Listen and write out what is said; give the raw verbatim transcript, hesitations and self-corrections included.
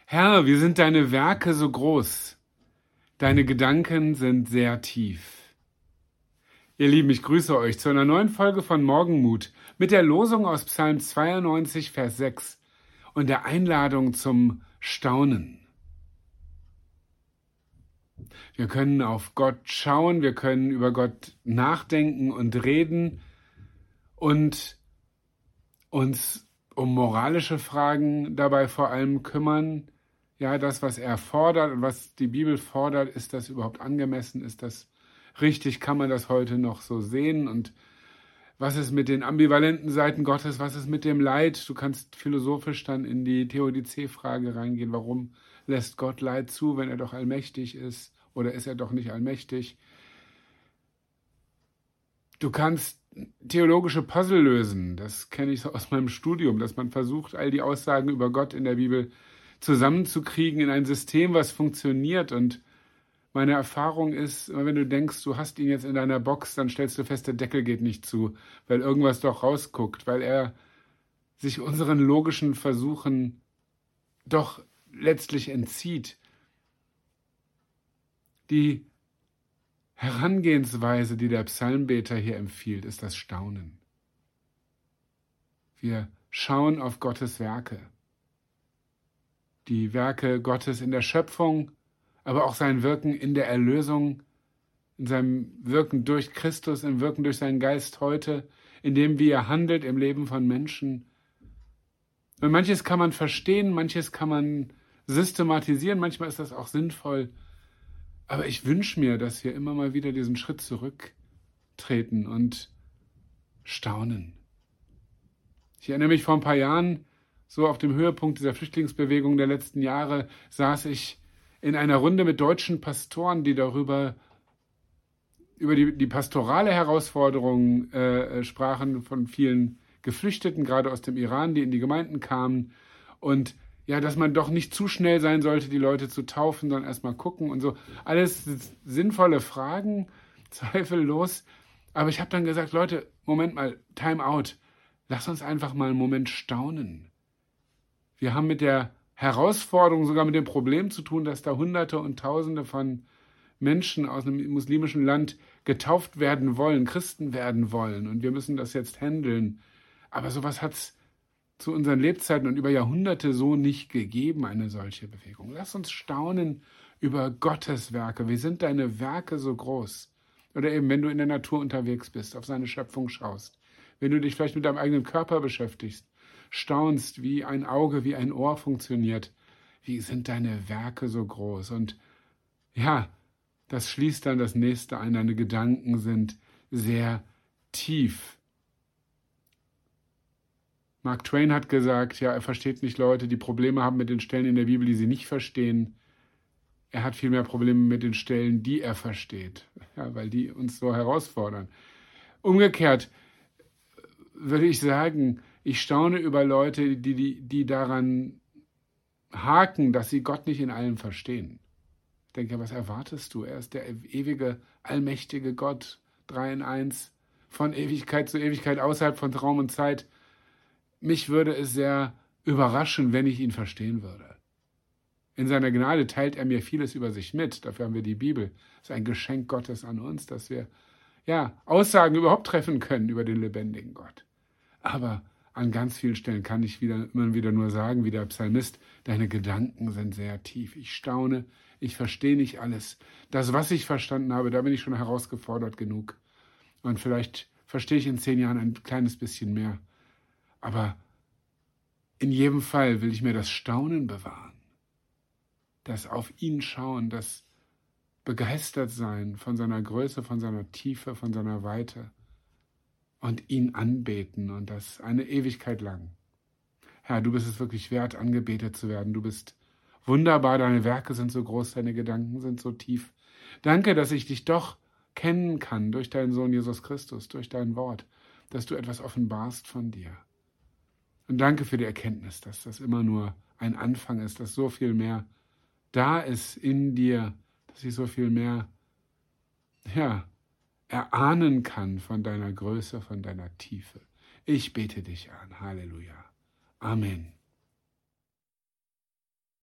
Herr, wie sind deine Werke so groß? Deine Gedanken sind sehr tief. Ihr Lieben, ich grüße euch zu einer neuen Folge von Morgenmut mit der Losung aus Psalm zweiundneunzig, Vers sechs und der Einladung zum Staunen. Wir können auf Gott schauen, wir können über Gott nachdenken und reden und uns um moralische Fragen dabei vor allem kümmern. Ja, das, was er fordert und was die Bibel fordert, ist das überhaupt angemessen? Ist das richtig? Kann man das heute noch so sehen? Und was ist mit den ambivalenten Seiten Gottes? Was ist mit dem Leid? Du kannst philosophisch dann in die Theodizee-Frage reingehen. Warum lässt Gott Leid zu, wenn er doch allmächtig ist? Oder ist er doch nicht allmächtig? Du kannst theologische Puzzle lösen. Das kenne ich so aus meinem Studium, dass man versucht, all die Aussagen über Gott in der Bibel zusammenzukriegen in ein System, was funktioniert. Und meine Erfahrung ist, wenn du denkst, du hast ihn jetzt in deiner Box, dann stellst du fest, der Deckel geht nicht zu, weil irgendwas doch rausguckt, weil er sich unseren logischen Versuchen doch letztlich entzieht. Die Herangehensweise, die der Psalmbeter hier empfiehlt, ist das Staunen. Wir schauen auf Gottes Werke. Die Werke Gottes in der Schöpfung, aber auch sein Wirken in der Erlösung, in seinem Wirken durch Christus, im Wirken durch seinen Geist heute, in dem, wie er handelt im Leben von Menschen. Und manches kann man verstehen, manches kann man systematisieren, manchmal ist das auch sinnvoll. Aber ich wünsche mir, dass wir immer mal wieder diesen Schritt zurücktreten und staunen. Ich erinnere mich, vor ein paar Jahren, so auf dem Höhepunkt dieser Flüchtlingsbewegung der letzten Jahre, saß ich in einer Runde mit deutschen Pastoren, die darüber, über die, die pastorale Herausforderung äh, sprachen von vielen Geflüchteten, gerade aus dem Iran, die in die Gemeinden kamen. Und ja, dass man doch nicht zu schnell sein sollte, die Leute zu taufen, sondern erstmal gucken und so. Alles sinnvolle Fragen, zweifellos. Aber ich habe dann gesagt, Leute, Moment mal, Time out. Lass uns einfach mal einen Moment staunen. Wir haben mit der Herausforderung, sogar mit dem Problem zu tun, dass da Hunderte und Tausende von Menschen aus einem muslimischen Land getauft werden wollen, Christen werden wollen. Und wir müssen das jetzt handeln. Aber sowas hat es zu unseren Lebzeiten und über Jahrhunderte so nicht gegeben, eine solche Bewegung. Lass uns staunen über Gottes Werke. Wie sind deine Werke so groß? Oder eben, wenn du in der Natur unterwegs bist, auf seine Schöpfung schaust. Wenn du dich vielleicht mit deinem eigenen Körper beschäftigst, staunst, wie ein Auge, wie ein Ohr funktioniert. Wie sind deine Werke so groß? Und ja, das schließt dann das nächste ein. Deine Gedanken sind sehr tief. Mark Twain hat gesagt, ja, er versteht nicht Leute, die Probleme haben mit den Stellen in der Bibel, die sie nicht verstehen. Er hat viel mehr Probleme mit den Stellen, die er versteht, ja, weil die uns so herausfordern. Umgekehrt würde ich sagen, ich staune über Leute, die, die, die daran haken, dass sie Gott nicht in allem verstehen. Ich denke, was erwartest du? Er ist der ewige, allmächtige Gott, drei in eins, von Ewigkeit zu Ewigkeit, außerhalb von Raum und Zeit. Mich würde es sehr überraschen, wenn ich ihn verstehen würde. In seiner Gnade teilt er mir vieles über sich mit. Dafür haben wir die Bibel. Es ist ein Geschenk Gottes an uns, dass wir ja, Aussagen überhaupt treffen können über den lebendigen Gott. Aber an ganz vielen Stellen kann ich wieder, immer wieder nur sagen, wie der Psalmist, deine Gedanken sind sehr tief. Ich staune, ich verstehe nicht alles. Das, was ich verstanden habe, da bin ich schon herausgefordert genug. Und vielleicht verstehe ich in zehn Jahren ein kleines bisschen mehr. Aber in jedem Fall will ich mir das Staunen bewahren, das auf ihn schauen, das begeistert sein von seiner Größe, von seiner Tiefe, von seiner Weite und ihn anbeten und das eine Ewigkeit lang. Herr, du bist es wirklich wert, angebetet zu werden. Du bist wunderbar, deine Werke sind so groß, deine Gedanken sind so tief. Danke, dass ich dich doch kennen kann durch deinen Sohn Jesus Christus, durch dein Wort, dass du etwas offenbarst von dir. Und danke für die Erkenntnis, dass das immer nur ein Anfang ist, dass so viel mehr da ist in dir, dass ich so viel mehr ja, erahnen kann von deiner Größe, von deiner Tiefe. Ich bete dich an. Halleluja. Amen.